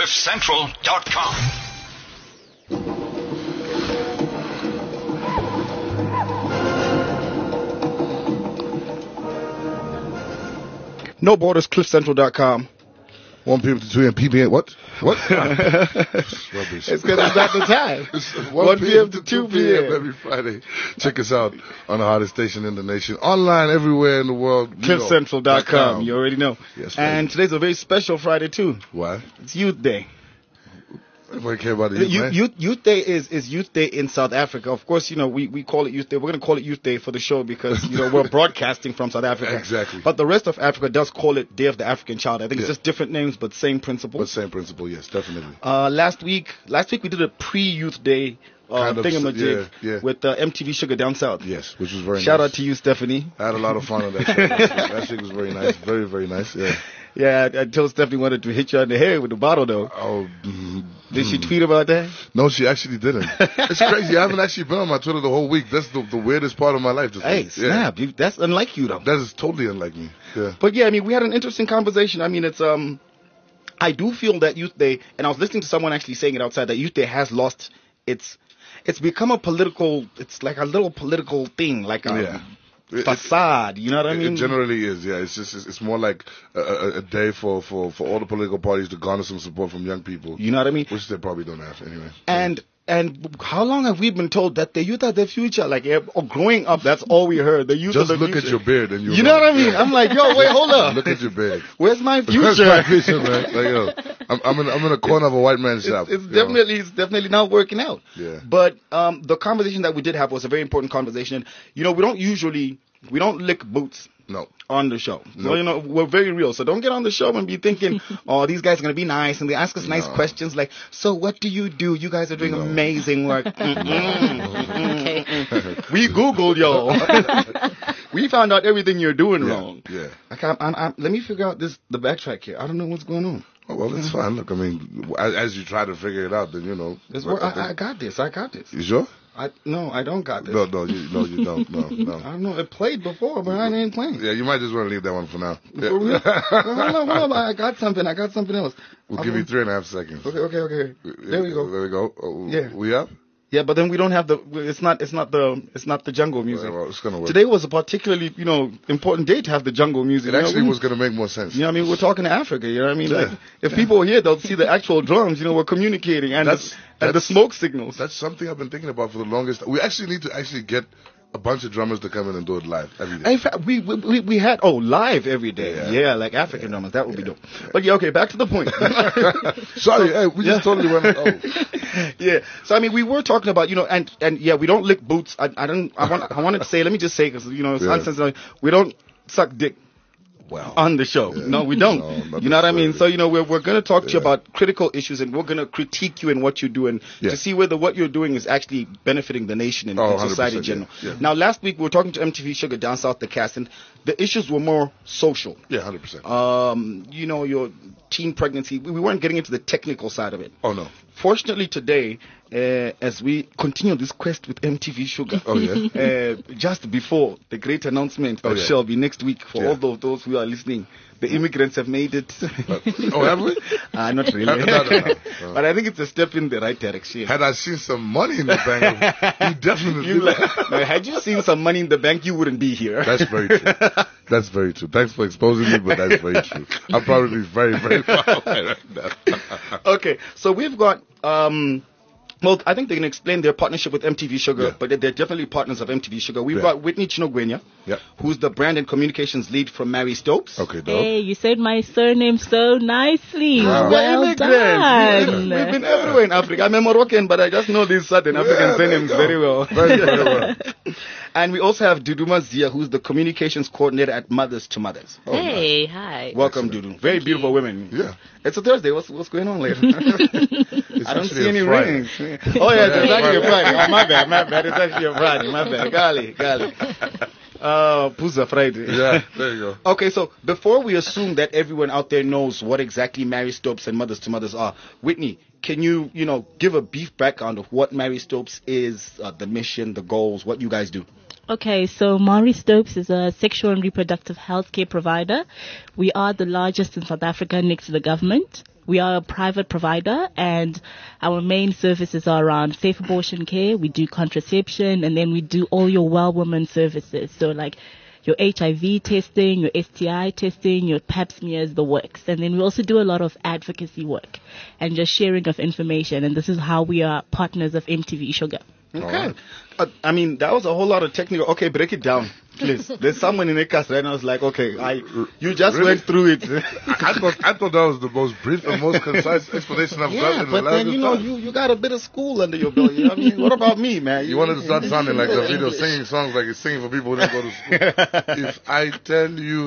CliffCentral.com. No Borders, CliffCentral.com. 1 p.m. to 2 a.m. PBN. What? It's It's rubbish. because it's not the time. It's 1 p.m. to 2 p.m. every Friday. Check us out on the hottest station in the nation. Online everywhere in the world. CliffCentral.com. You already know. Yes, and today's a very special Friday, too. Why? It's Youth Day. Everybody care about the youth, man? Youth Day is Youth Day in South Africa. Of course, we call it Youth Day. We're going to call it Youth Day for the show because, we're broadcasting from South Africa. Exactly. But the rest of Africa does call it Day of the African Child. I think it's just different names, but same principle. But same principle, yes, definitely. Last week we did a pre-Youth Day thingamajig with MTV Sugar Down South. Yes, which was very nice. Shout out to you, Stephanie. I had a lot of fun on that show. That shit was very nice. Very, very nice, yeah. Yeah, I told Stephanie wanted to hit you on the head with the bottle, though. Oh. Did she tweet about that? No, she actually didn't. It's crazy. I haven't actually been on my Twitter the whole week. That's the weirdest part of my life. Hey, snap. Yeah. That's unlike you, though. That is totally unlike me. Yeah. But, yeah, we had an interesting conversation. It's, I do feel that Youth Day, and I was listening to someone actually saying it outside, that Youth Day has lost it's become a political, it's like a little political thing, like a facade, you know what I mean? It generally is, yeah. It's more like a day for all the political parties to garner some support from young people. You know what I mean? Which they probably don't have anyway. And how long have we been told that the youth are the future? Like, growing up, that's all we heard. The youth Just are the look future. at your beard and you know what I mean? I'm like, yo, wait, hold up. Look at your beard. Where's my future? Where's my future, man? Like, yo, I'm in a corner of a white man's shop. It's definitely not working out. Yeah. But the conversation that we did have was a very important conversation. We don't lick boots. No. On the show. Nope. So, we're very real. So don't get on the show and be thinking, oh, these guys are going to be nice. And they ask us nice questions like, so what do? You guys are doing amazing work. We Googled y'all. We found out everything you're doing wrong. Yeah. Let me figure out the backtrack here. I don't know what's going on. Oh, well, it's fine. Look, as you try to figure it out, then, I got this. You sure? No, I don't got this. No, you don't. No. I don't know. It played before, but I ain't playing. Yeah, you might just want to leave that one for now. Yeah. Hold on. I got something else. We'll give you 3.5 seconds. Okay. There we go. Oh, yeah. We up? Yeah, but then we don't have it's not the jungle music. Well, it's gonna work. Today was a particularly, important day to have the jungle music. It actually was gonna make more sense. You know what I mean? We're talking to Africa, you know what I mean? Yeah. Like, if people are here, they'll see the actual drums, we're communicating and the smoke signals. That's something I've been thinking about for the longest time. We actually need to get a bunch of drummers to come in and do it live every day. In fact, we had live every day. Yeah, like African drummers. That would be dope. But okay, back to the point. Sorry, we just totally went. Oh. Yeah. So we were talking about and we don't lick boots. I wanted to say. Let me just say because it's unsensitive. We don't suck dick. Well, on the show. Yeah. No, we don't. No, you know what I mean? So, we're going to talk to you about critical issues and we're going to critique you in what you're doing to see whether what you're doing is actually benefiting the nation and society in general. Yeah. Now, last week we were talking to MTV Sugar Down South, the cast, and the issues were more social. Yeah, 100%. Your teen pregnancy, we weren't getting into the technical side of it. Oh, no. Fortunately, today, as we continue this quest with MTV Sugar, just before the great announcement that shall be next week for all of those who are listening, the immigrants have made it. Have we? Not really. No. But I think it's a step in the right direction. Had I seen some money in the bank, you definitely had you seen some money in the bank, you wouldn't be here. That's very true. That's very true. Thanks for exposing me, but that's very true. I'm probably very, very far away right now. Okay, so we've got... well, I think they can explain their partnership with MTV Sugar, but they're definitely partners of MTV Sugar. We've got Whitney Chinogwenya, who's the brand and communications lead from Mary Stopes. Okay, dope. Hey, you said my surname so nicely. Wow. Well done. We've been everywhere in Africa. I'm a Moroccan, but I just know these Southern African surnames very well. Very, very well. And we also have Duduma Zia, who's the communications coordinator at Mothers to Mothers. Oh, hey, hi. Welcome, Dudu. Very beautiful women. Yeah. It's a Thursday. What's going on later? I don't see any rings. Oh, yeah, it's actually a Friday. Oh, my bad. It's actually a Friday. My bad. Golly. Puza Friday. Yeah, there you go. Okay, so before we assume that everyone out there knows what exactly Mary Stopes and Mothers to Mothers are, Whitney, can you, give a brief background of what Mary Stopes is, the mission, the goals, what you guys do? Okay, so Mari Stopes is a sexual and reproductive health care provider. We are the largest in South Africa next to the government. We are a private provider, and our main services are around safe abortion care. We do contraception, and then we do all your well woman services. So like your HIV testing, your STI testing, your pap smears, the works. And then we also do a lot of advocacy work and just sharing of information. And this is how we are partners of MTV Sugar. Okay. I mean, that was a whole lot of technical. Okay, break it down, please. There's someone in the cast right now who's like, okay, you just Really? went through it. I thought that was the most brief and most concise explanation I've gotten in the but then, longest time. you got a bit of school under your belt. You know what I mean? What about me, man? You wanted to start sounding like the video, singing songs like it's singing for people who didn't go to school. If I tell you...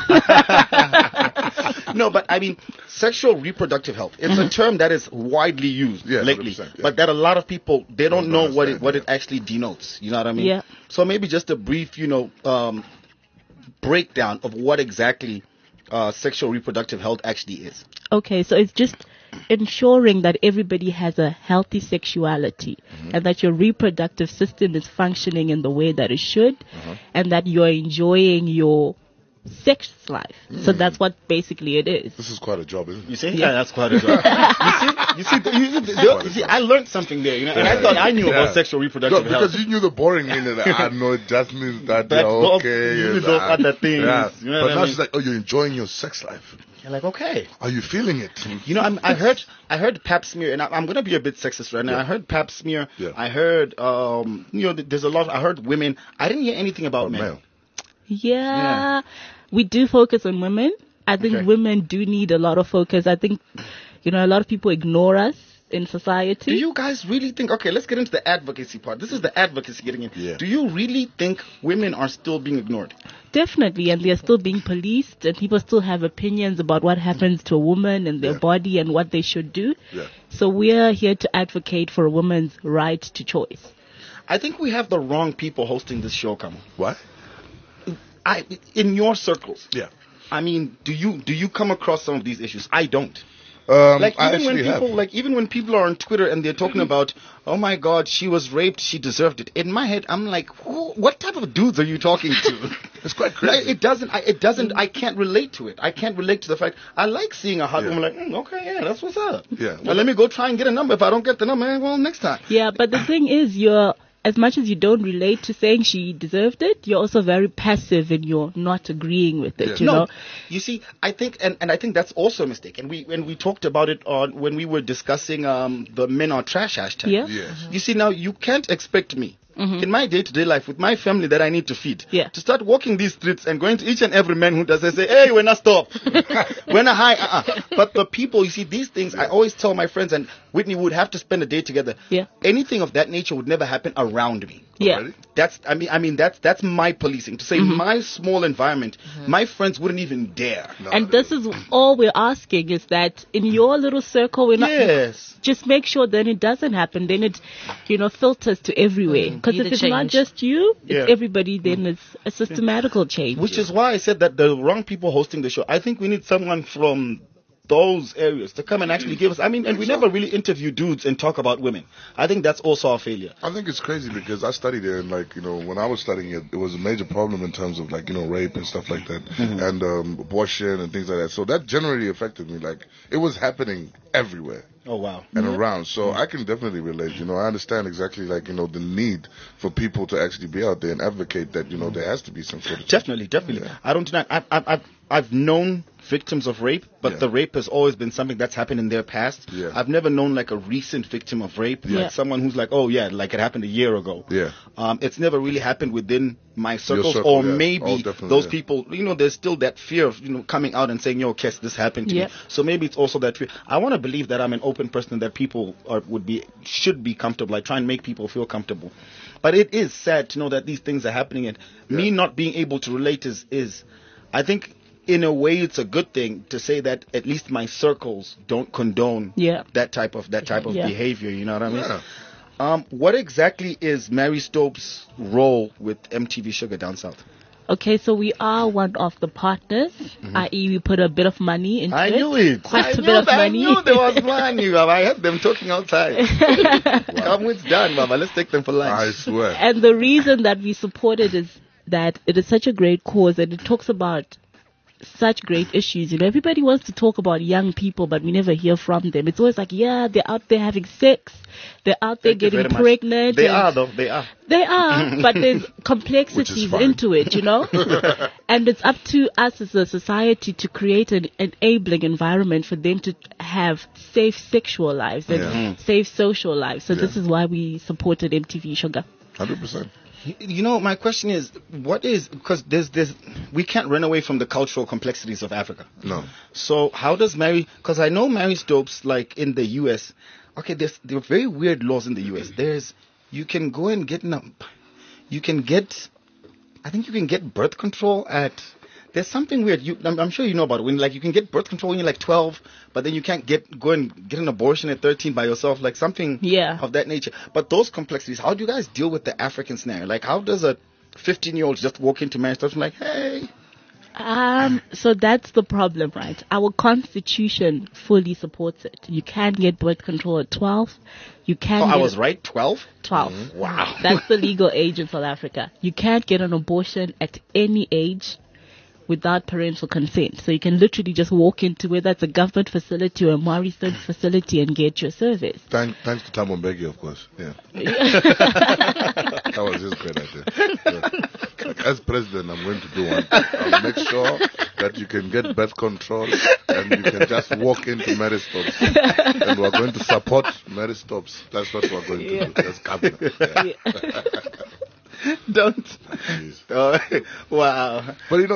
No, but I mean, sexual reproductive health. It's a term that is widely used Yeah, lately, 100%, yeah. but that a lot of people they don't know what understand, it actually denotes. You know what I mean? Yeah. So maybe just a brief, breakdown of what exactly sexual reproductive health actually is. Okay, so it's just ensuring that everybody has a healthy sexuality and that your reproductive system is functioning in the way that it should and that you're enjoying your sex life. So that's what basically it is. This is quite a job, isn't You it? see? Yeah, that's quite a job. You see, I learned something there, and I thought I knew about sexual No, reproductive health. because you knew the boring meaning. Like, I know it just means that That you're those- okay. you and, those other things, Yeah. you know But what I now mean? she's like, oh, you're enjoying your sex life. You're like, okay. Are you feeling it? I heard pap smear, and I'm gonna be a bit sexist right now. Yeah. I heard pap smear. Yeah. I heard, there's a lot. I heard women. I didn't hear anything about men. Male. Yeah, we do focus on women. I think Okay. women do need a lot of focus. I think, a lot of people ignore us in society. Do you guys really think? Okay, let's get into the advocacy part. This is the advocacy getting in. Yeah. Do you really think women are still being ignored? Definitely, and they're still being policed, and people still have opinions about what happens to a woman and their Yeah. body and what they should do. Yeah. So we're here to advocate for a woman's right to choice. I think we have the wrong people hosting this show, Kamal. What? In your circles. Yeah. I mean, do you come across some of these issues? I don't. I Even when people are on Twitter and they're talking about, oh my God, she was raped, she deserved it. In my head, I'm like, what type of dudes are you talking to? It's quite crazy. It doesn't. I can't relate to it. I can't relate to the fact. I like seeing a hot Yeah. woman like, okay, yeah, that's what's up. Yeah. Well, let me go try and get a number. If I don't get the number, well, next time. Yeah, but the thing is, as much as you don't relate to saying she deserved it, you're also very passive in your not agreeing with it, Yeah. you know? You see, I think, and I think that's also a mistake. And we talked about it when we were discussing the men are trash hashtag. Yeah. Yes. You see, now you can't expect me in my day-to-day life with my family that I need to feed Yeah. to start walking these streets and going to each and every man who does and say, hey, when I stop, when I hi, But the people, you see, these things, I always tell my friends, and Whitney would have to spend a day together. Yeah. Anything of that nature would never happen around me. Yeah. Already? That's my policing. To say my small environment, my friends wouldn't even dare. No, And this is all we're asking is that in your little circle, we're not. Yes. Just make sure then it doesn't happen. Then it, filters to everywhere. Because Be if the it's not change. just you, it's Yeah. everybody. Then it's a systematical change. Which is why I said that the wrong people hosting the show. I think we need someone from those areas to come and actually give us. I mean, and we never really interview dudes and talk about women. I think that's also our failure. I think it's crazy because I studied it, and when I was studying it, it was a major problem in terms of rape and stuff like that, and abortion and things like that. So that generally affected me. Like, it was happening everywhere Oh wow. and around. So I can definitely relate. I understand exactly the need for people to actually be out there and advocate that there has to be some sort of Definitely. Yeah. I don't deny. I've known victims of rape, but Yeah. the rape has always been something that's happened in their past. Yeah. I've never known like a recent victim of rape, Yeah. like someone who's like, oh yeah, like it happened a year ago. Yeah. It's never really happened within my circles, circle, or yeah. maybe Oh, definitely, those yeah. people. There's still that fear of coming out and saying, yo, Kes, this happened to Yeah. me. So maybe it's also that fear. I want to believe that I'm an open person, that people should be comfortable. I try and make people feel comfortable. But it is sad to know that these things are happening, and me not being able to relate is I think in a way it's a good thing to say that at least my circles don't condone Yeah. that type of Yeah. behavior. You know what I mean? Yeah. What exactly is Mary Stopes' role with MTV Sugar down south? Okay, so we are one of the partners, i.e. we put a bit of money into it. I knew it. Quite a bit of money. I knew there was money, Baba. I heard them talking outside. Come, it's done, Baba. Let's take them for lunch. I swear. And the reason that we support it is that it is such a great cause and it talks about such great issues. You know, everybody wants to talk about young people, but we never hear from them. It's always like, yeah, they're out there having sex. They're out there Thank you getting very much. pregnant. They and- are, though. They are. They are, but there's complexities fine. into it, you know? And it's up to us as a society to create an enabling environment for them to have safe sexual lives and safe social lives. So this is why we supported MTV Sugar. 100%. You know, my question is, because we can't run away from the cultural complexities of Africa. No. So how does because I know Mary Stopes, like in the U.S., okay, there are very weird laws in the U.S. You can go and get, I think you can get birth control there's something weird. I'm sure you know about it. When you can get birth control when you're like 12, but then you can't go and get an abortion at 13 by yourself, like something of that nature. But those complexities, how do you guys deal with the African scenario? Like, how does a 15-year-old just walk into marriage and like, hey? So that's the problem, right? Our constitution fully supports it. You can get birth control at 12. You can. I was right, 12? 12. Wow. That's the legal age in South Africa. You can't get an abortion at any age without parental consent. So you can literally just walk into whether it's a government facility or a Maurice Stopes facility and get your service. Thanks to Thabo Mbeki, of course. Yeah. That was his great idea. Yeah. Like, as president, I'm going to do one. I'll make sure that you can get birth control and you can just walk into Mary Stopes. And we're going to support Mary Stopes. That's what we're going to do. That's cabinet. Yeah. Don't. Oh, wow. But you know,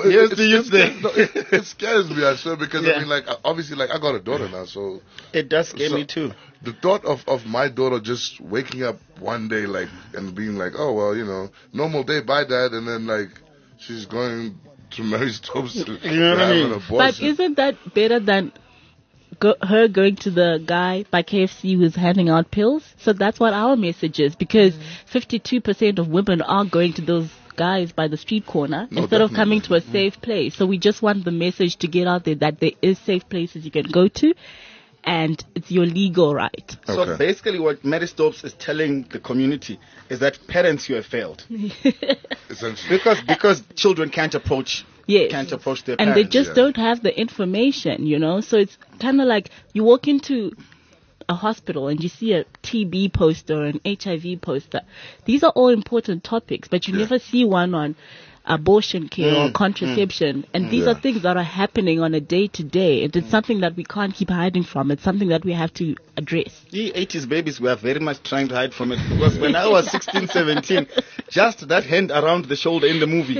it scares me, I swear, because I mean, like, obviously, like, I got a daughter now, so it does scare me too. The thought of my daughter just waking up one day, like, and being like, oh well, you know, normal day, bye dad, and then like she's going to Mary Stopes to have an abortion. But isn't that better than her going to the guy by KFC who's handing out pills? So that's what our message is, because 52% of women are going to those guys by the street corner instead of coming to a safe place. So we just want the message to get out there that there is safe places you can go to and it's your legal right. So basically what Mary Stopes is telling the community is that parents, you have failed. Essentially. Because children can't approach their parents. And they just don't have the information, you know. So it's kind of like you walk into a hospital and you see a TB poster or an HIV poster. These are all important topics, but you never see one on abortion care or contraception. And these are things that are happening on a day-to-day. And it's something that we can't keep hiding from. It's something that we have to address. The 80s babies were very much trying to hide from it, because when I was 16, 17, just that hand around the shoulder in the movie,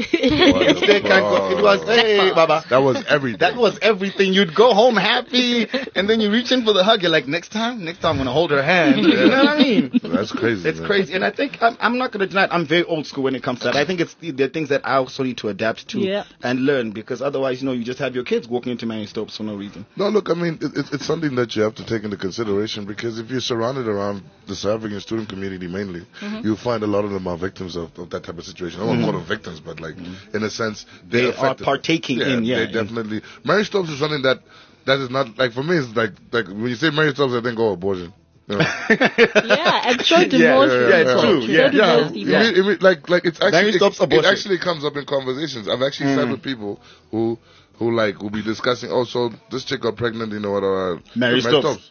it was, hey, Baba. That was everything. That was everything. You'd go home happy, and then you reach in for the hug. You're like, next time I'm going to hold her hand. You know what I mean? That's crazy. It's crazy. And I think, I'm not going to deny it, I'm very old school when it comes to that. I think there are things that I also need to adapt to and learn, because otherwise, you know, you just have your kids walking into Mary Stopes for no reason. No, look, I mean, it's something that you have to take into consideration, because if you're surrounded around the South African student community mainly, you'll find a lot of them are victims of that type of situation. I won't call them victims, but like, in a sense, they are partaking in. They definitely. Mary Stopes is something that is not, like, for me, it's like when you say Mary Stopes, I think, oh, abortion. You know? And so do most people. It's true. So do most people. Like it's actually it actually comes up in conversations. I've actually sat with people who will be discussing, oh, so this chick got pregnant, you know what, Mary Stopes.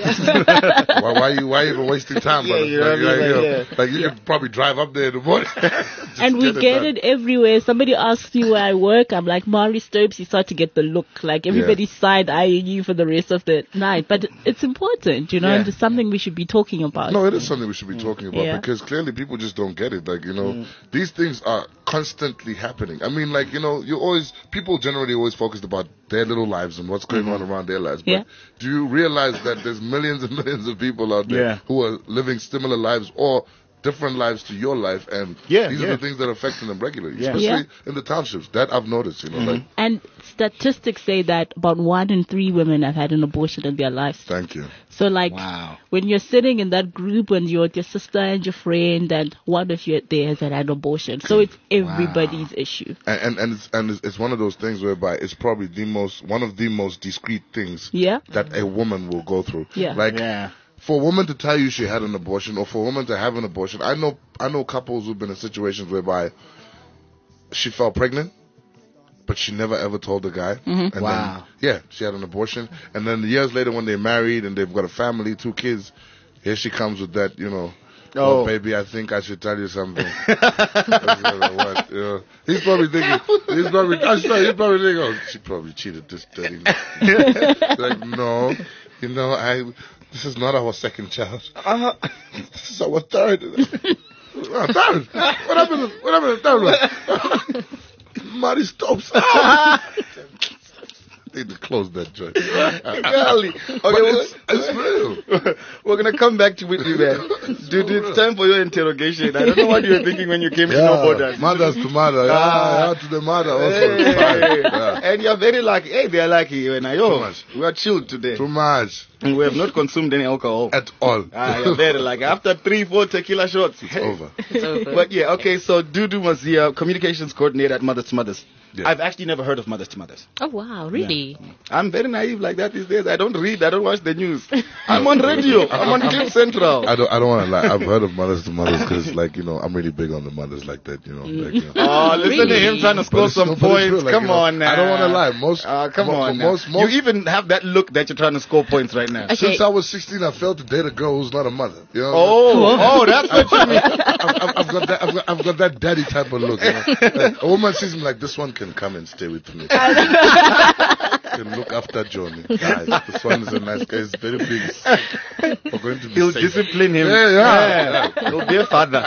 why even wasting time? Like you could probably drive up there in the morning. And we get it everywhere. Somebody asks you where I work, I'm like, Maurice Stopes. You start to get the look, like everybody's side-eyeing you for the rest of the night. But it's important, you know, and it's something we should be talking about. No, it is something we should be talking about, because clearly people just don't get it. Like, you know, these things are constantly happening. I mean, like, you know, people generally always focused about their little lives and what's going on around their lives. But do you realize that there's millions and millions of people out there who are living similar lives, or different lives to your life, and Yeah, these are yeah. the things that are affecting them regularly, Yeah. especially Yeah. in the townships. That I've noticed, like, And statistics say that about 1 in 3 women have had an abortion in their lives. thank you. So like Wow. when you're sitting in that group and you're with your sister and your friend and one of you there has had an abortion. So it's everybody's issue. And it's one of those things whereby it's probably one of the most discreet things Yeah. that a woman will go through. Yeah. Like, Yeah. for a woman to tell you she had an abortion, or for a woman to have an abortion, I know couples who've been in situations whereby she fell pregnant, but she never ever told the guy. And Wow. then, she had an abortion, and then years later when they're married and they've got a family, 2 kids, here she comes with that, Oh, baby, I think I should tell you something. What, he's probably thinking, oh, she probably cheated this dirty. Like, no, this is not our second child. This is our third. Third? What happened to the third one? Marty Stopes. Need to close that joint. Golly. Okay, It's real. we're gonna come back to with you, man. Dude, it's time for your interrogation. I don't know what you were thinking when you came to No Borders. Mothers to mother. Yeah, to the mother also. Hey. Yeah. And you're very lucky. Hey, they're lucky. Too much. We are chilled today. Too much. And we have not consumed any alcohol. At all. You're very lucky. After 3-4 tequila shots. It's over. But yeah, okay, so Dudu was the communications coordinator at Mothers to Mothers. Yeah. I've actually never heard of Mothers to Mothers. Oh wow, really? I'm very naive like that these days. I don't read, I don't watch the news. I'm on radio. I'm on Clip Central. I don't want to lie. I've heard of Mothers to Mothers because, I'm really big on the mothers like that. Oh, listen to him Really? trying to score some points. True, Come on now. I don't want to lie. Come on now. Most, You even have that look that you're trying to score points right now. Okay. since I was 16, I failed to date a girl who's not a mother. Oh, that's what you mean. I've got that daddy type of look. Like, a woman sees me like, this one can come and stay with me. Can look after Johnny. Guys, this one is a nice guy. He's very big. We're going to be He'll safe. discipline him. Yeah. He'll be a father.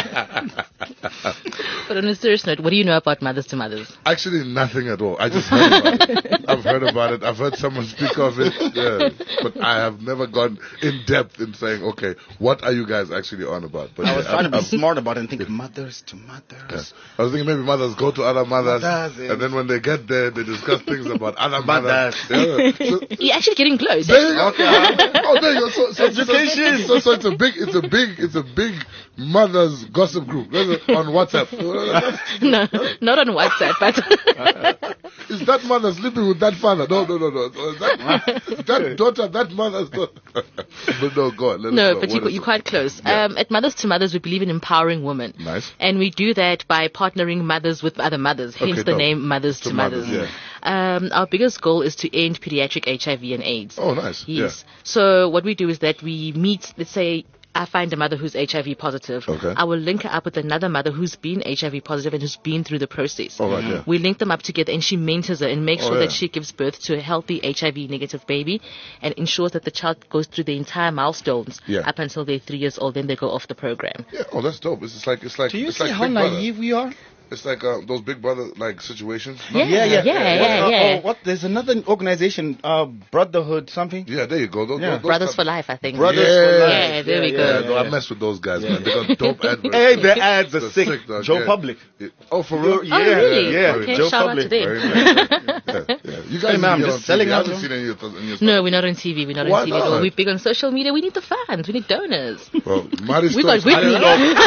But on a serious note, what do you know about Mothers to Mothers? Actually, nothing at all. I just heard about it. I've heard about it. I've heard someone speak of it. Yeah. But I have never gone in depth in saying, okay, what are you guys actually on about? But I was trying to be smart about it and think Mothers to Mothers. I was thinking maybe mothers go to other mothers, Mothers, and then when they get there, they discuss things about other mothers. Mothers. Yeah. So, You're actually getting close. there you go. Oh, there you go. So Education. So it's a big mothers gossip group. That's on WhatsApp. No, not on WhatsApp, but Is that mother sleeping with that father? No. That daughter, that mother's daughter. But no, go on. Let us no, know. but What is you're it? quite close. Yeah. At Mothers to Mothers, we believe in empowering women. Nice. And we do that by partnering mothers with other mothers, hence Okay, the dope. name Mothers to Mothers. Yeah. Our biggest goal is to end pediatric HIV and AIDS. Oh, nice. Yes. So what we do is that we meet, let's say, I find a mother who's HIV positive. Okay. I will link her up with another mother who's been HIV positive and who's been through the process. All right, yeah. We link them up together and she mentors her and makes Oh, sure yeah. that she gives birth to a healthy HIV negative baby and ensures that the child goes through the entire milestones Yeah. up until they're 3 years old. Then they go off the program. Yeah. Oh, that's dope. It's like Do you it's see like how Big Brother. naive we are? It's like those Big Brother like situations. Yeah, yeah. What? There's another organization, Brotherhood something. Yeah, there you go. Those Brothers type- for Life, I think. Brothers Yeah. for Life. Yeah, there we go. Yeah, no, I mess with those guys, man. They got dope adverts. Hey, the ads are They're sick. dog. Joe Yeah. Public. Yeah. Oh, for real? Yeah, Oh, really? yeah. Okay, Joe shout out Public. to them. Very nice. Yeah. You guys Hey, man, I'm need to get just on selling TV. I out, haven't you seen any of your stuff. No, we're not on TV. We're not Why on TV at all. not? We're big on social media. We need the fans. We need donors. Well, Marty We got Stokes, Whitney.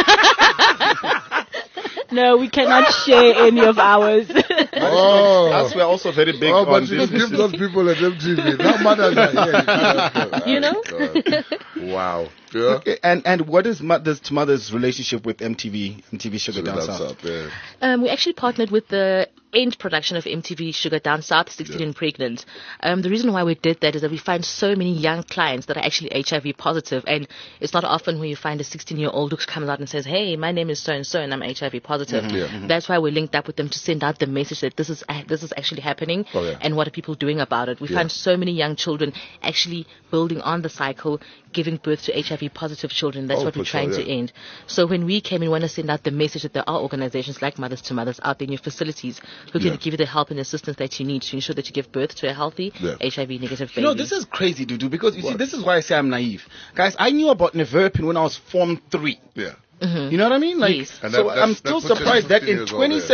No, we cannot share any of ours. Oh. Us, we're also very big Oh, but on you this. can give those people at MTV. Now mothers are here. You know? Wow. Yeah. Okay, and what is Mothers to Mothers relationship with MTV Sugar Down That's South? up, yeah. We actually partnered with the end production of MTV Sugar Down South, 16 and Pregnant. The reason why we did that is that we find so many young clients that are actually HIV positive, and it's not often when you find a 16-year-old who comes out and says, hey, my name is so-and-so and I'm HIV positive. That's why we linked up with them to send out the message that this is actually happening Oh, yeah. and what are people doing about it. We find so many young children actually building on the cycle, giving birth to HIV positive children. That's Oh, what we're for sure, trying to yeah. end. So when we came in, we want to send out the message that there are organizations like Mothers to Mothers out there in your facilities who can Yeah. give you the help and assistance that you need to ensure that you give birth to a healthy Yeah. HIV negative baby. You know, this is crazy, Dudu, because you see, this is why I say I'm naive. Guys, I knew about Neverpin when I was Form 3. Yeah. You know what I mean? Like, Yes. And so that I'm still puts it at surprised that 15 in years old, yeah.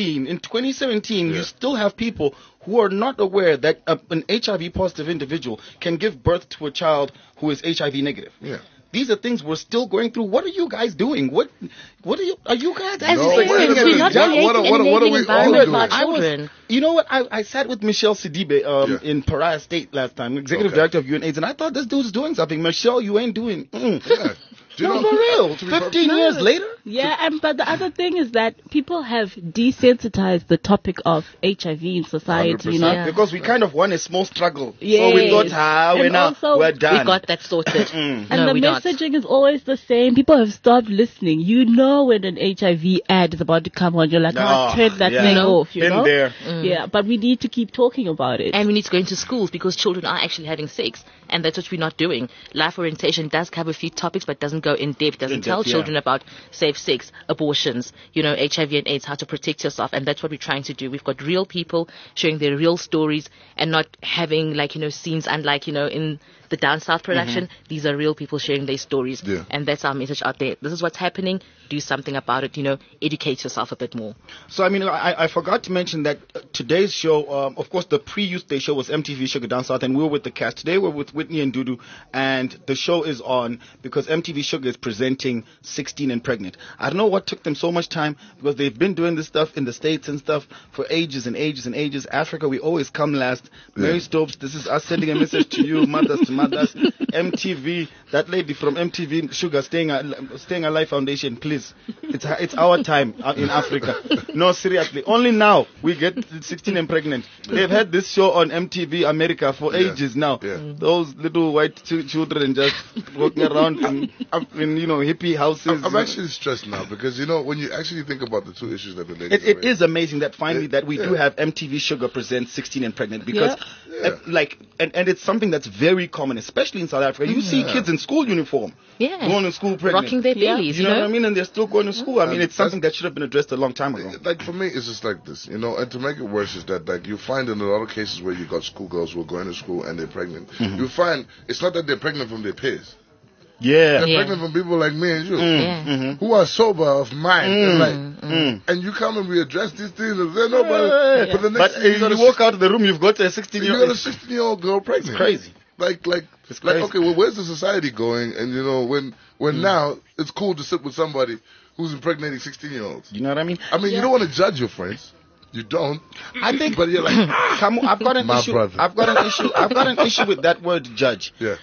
2017, you still have people who are not aware that an HIV positive individual can give birth to a child who is HIV negative. Yeah. These are things we're still going through. What are you guys doing? What are you guys? As No, parents, wait a we're minute. not What- creating what- an what are enabling we all environment for our doing? children. You know what? I sat with Michelle Sidibe Yeah. in Pariah State last time, executive Okay. director of UNAIDS, and I thought this dude's doing something. Michelle, you ain't doing. Yeah. Do you No, know, for real. to be 15 perfect- years later? Yeah, but the other thing is that people have desensitized the topic of HIV in society, you know. 100%. Yeah. Because we kind of won a small struggle. So we Yes. thought, And also, we're done. We got that sorted. And No, the we're not. messaging is always the same. People have stopped listening. You know when an HIV ad is about to come on, you're like, turn that thing off, you Been know? there. Yeah, but we need to keep talking about it. And we need to go into schools because children are actually having sex, and that's what we're not doing. Life orientation does cover a few topics, but doesn't go in depth. Doesn't tell yeah. children about safe sex, abortions, HIV and AIDS, how to protect yourself, and that's what we're trying to do. We've got real people showing their real stories and not having scenes unlike in the Down South production. These are real people sharing their stories, Yeah. and that's our message out there. This is what's happening. Do something about it. Educate yourself a bit more. So, I mean, I forgot to mention that today's show, of course, the pre-Youth Day show was MTV Sugar Down South, and we were with the cast. Today we're with Whitney and Dudu, and the show is on because MTV Sugar is presenting 16 and Pregnant. I don't know what took them so much time, because they've been doing this stuff in the States and stuff for ages and ages and ages. Africa, we always come last. Mary Stopes, this is us sending a message to you, mothers to mothers. MTV, that lady from MTV Sugar, Staying Alive Foundation, please. It's our time in Africa. No, seriously. Only now we get 16 and Pregnant. They've had this show on MTV America for ages now. Yeah. Those little white children just walking around in hippie houses. I'm actually stressed now because when you actually think about the two issues that the ladies It is amazing that finally that we do have MTV Sugar presents 16 and Pregnant because and it's something that's very common, especially in South Africa. You see kids in school uniform going to school pregnant. Rocking their bellies, You know what I mean? And they're still going to school. I mean, it's something that should have been addressed a long time ago. Like for me, it's just like this, and to make it worse is that like you find in a lot of cases where you got schoolgirls who are going to school and they're pregnant. You find it's not that they're pregnant from their peers. Yeah. They're pregnant from people like me and you, Yeah. who are sober of mind. And you come and we address these things and say nobody. But the next thing you walk out of the room, you've got a 16-year-old. you got a 16-year-old girl pregnant. It's crazy. Like, crazy. okay, well, where's the society going? And when now it's cool to sit with somebody who's impregnating 16-year-olds. You know what I mean? I mean, you don't want to judge your friends. You don't. I think, but you're like, come on, I've got an My issue. brother. I've got an issue with that word judge. yeah,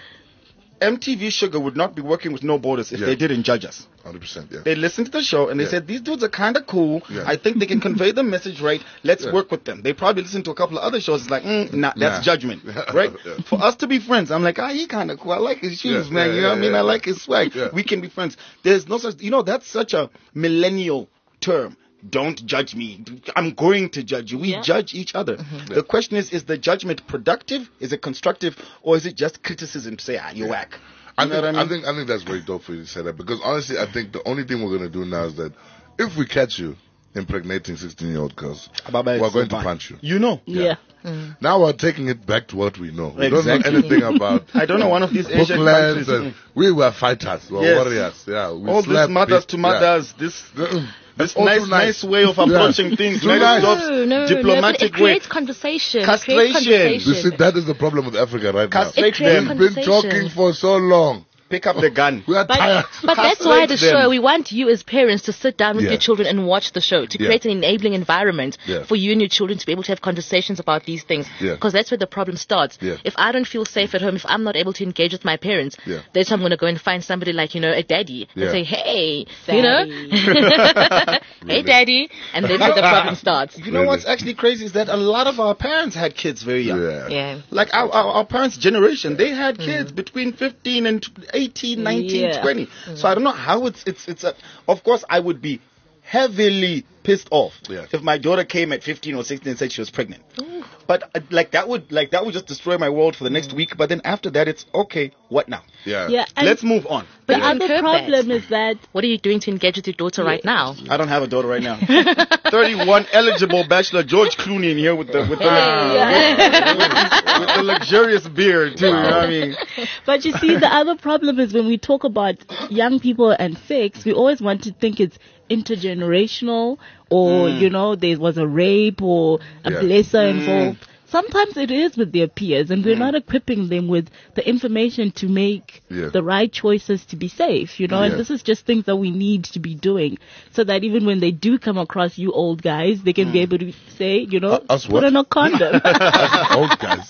MTV Sugar would not be working with No Borders if they didn't judge us. 100%. Yeah. They listened to the show and they said, these dudes are kind of cool. Yeah. I think they can convey the message right. Let's work with them. They probably listened to a couple of other shows. It's like, that's judgment, right? Yeah. For us to be friends, I'm like, he kind of cool. I like his shoes, Yeah, man. yeah, You know what I mean? yeah, I like his swag. Yeah. We can be friends. There's no such, that's such a millennial term. Don't judge me. I'm going to judge you. We judge each other. The question is the judgment productive? Is it constructive? Or is it just criticism to say, you're whack? I think that's very dope for you to say that because honestly, I think the only thing we're going to do now is that if we catch you impregnating 16-year-old girls, we're going to punch you. You know? Yeah. Now we're taking it back to what we know. We Exactly. don't know anything about. I don't know one of these Asian Booklands countries. and we were fighters, we were warriors. Yeah, we All this slapped, mothers beat, to mothers, this all nice, too nice way of approaching things. Too Very nice. soft, No, diplomatic but it way. creates conversation. Castration. You see, that is the problem with Africa right now. Castrate It creates them. We've been talking for so long. Pick up the gun. We are tired. But that's why the Castrate them. show, we want you as parents to sit down with Yeah. your children and watch the show, to create an enabling environment Yeah. for you and your children to be able to have conversations about these things. Yeah. Because that's where the problem starts. Yeah. If I don't feel safe at home, if I'm not able to engage with my parents, Yeah. then I'm going to go and find somebody like, a daddy and Yeah. say, hey, Daddy. hey daddy. And that's where the problem starts. You know what's actually crazy is that a lot of our parents had kids very young. Yeah. Yeah. Like our parents' generation, they had kids between 15 and 18, 19, Yeah. 20. So I don't know how it's of course I would be heavily pissed off if my daughter came at 15 or 16 and said she was pregnant. But that would just destroy my world for the next week. But then after that, it's okay. What now? Yeah. Yeah. And Let's move on. The you can other curb problem that? is that What are you doing to engage with your daughter right now? I don't have a daughter right now. 31 eligible bachelor George Clooney in here with the luxurious beard too. You know what I mean? But you see, the other problem is when we talk about young people and sex, we always want to think it's intergenerational or, there was a rape or a blesser involved. Sometimes it is with their peers, and we're not equipping them with the information to make the right choices to be safe, and this is just things that we need to be doing so that even when they do come across you old guys, they can be able to say, put on a condom. Old guys.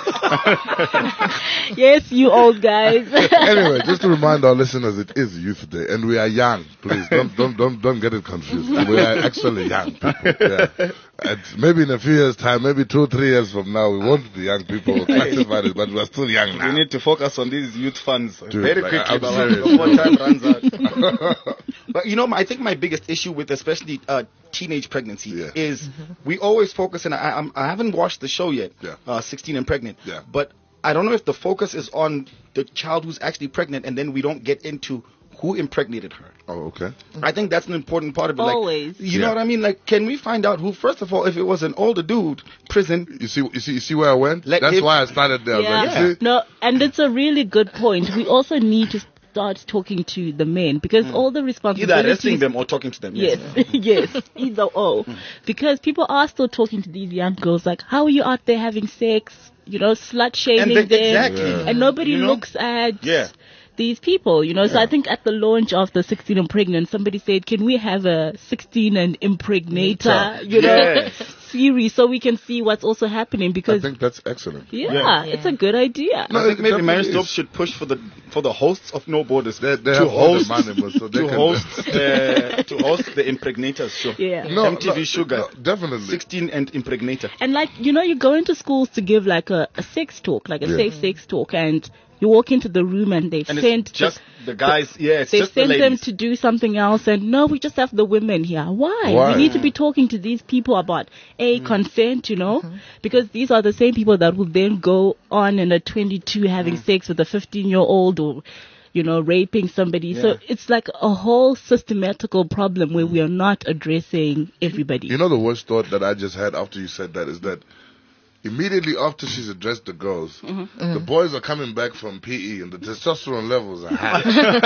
Yes, you old guys. Anyway, just to remind our listeners, it is Youth Day, and we are young. Please don't get it confused. We are actually young people. Yeah. And maybe in a few years' time, maybe 2 or 3 years from now, we won't be young people classified as, but we're still young now. We need to focus on these youth funds very quickly I'm before time runs out. But I think my biggest issue with especially teenage pregnancy is we always focus, and I haven't watched the show yet, 16 and Pregnant, but I don't know if the focus is on the child who's actually pregnant, and then we don't get into who impregnated her. Oh, okay. I think that's an important part of it. Always. You know what I mean? Like, can we find out who, first of all, if it was an older dude, prison. You see where I went? That's why I started there. Yeah. Like, see? No, and it's a really good point. We also need to start talking to the men because all the responsibilities. Either arresting them or talking to them. Yes, yes, either or. Because people are still talking to these young girls like, how are you out there having sex? Slut shaming them. Exactly. And nobody looks at these people, So I think at the launch of the 16 and Pregnant, somebody said, can we have a 16 and Impregnator, series so we can see what's also happening? Because I think that's excellent. Yeah, it's a good idea. I think maybe Mary Stopes should push for the hosts of No Borders to host the Impregnators show. Yeah. MTV Sugar. No, definitely. 16 and Impregnator. And you go into schools to give like a sex talk, like a safe sex talk, and you walk into the room and they've sent just the guys. They've sent them to do something else, and no, we just have the women here. Why? We need to be talking to these people about consent, because these are the same people that will then go on in a 22 having sex with a 15-year-old or raping somebody. So it's like a whole systematical problem where we are not addressing everybody. The worst thought that I just had after you said that is that immediately after she's addressed the girls, the boys are coming back from PE and the testosterone levels are high.